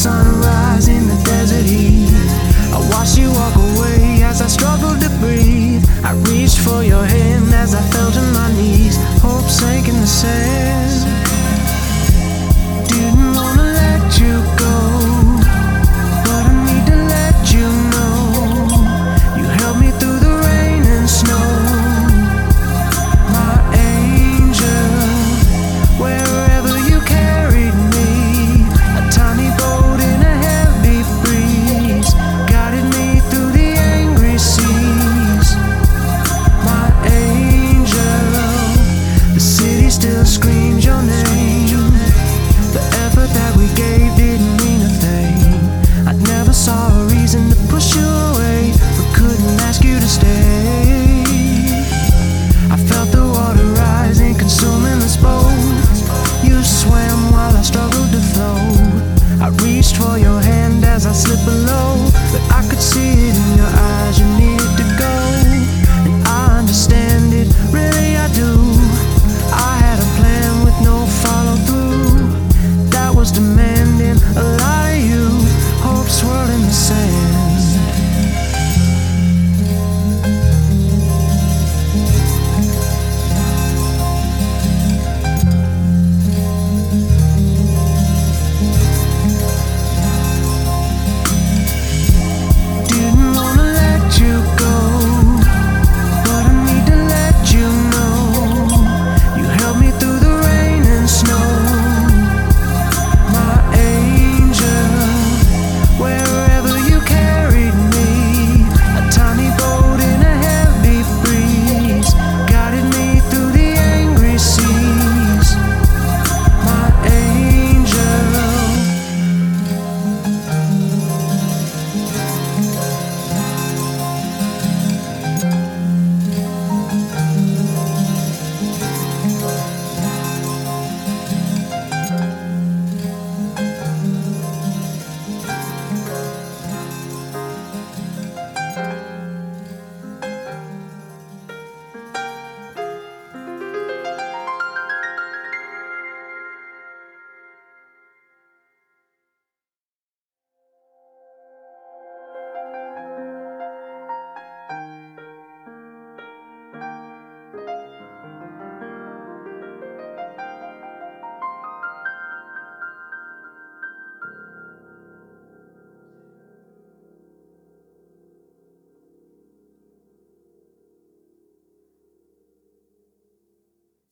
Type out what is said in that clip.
sunrise in the desert heat. I watched you walk away as I struggled to breathe. I reached for your hand as I fell to my knees. Hope sank in the sand. Didn't wanna let you go, but I need to let you know you held me through the rain and snow. My angel, wherever you carried me, a tiny boat in a heavy breeze guided me through the angry seas. My angel, the city still screams your name. The effort that we gave didn't mean a thing. I never saw a reason to push you away, but couldn't ask you to stay. I felt the water rising, consuming us both. You swam while I struggled to float. I reached for your hand as I slipped below, but I could see it in your eyes. You need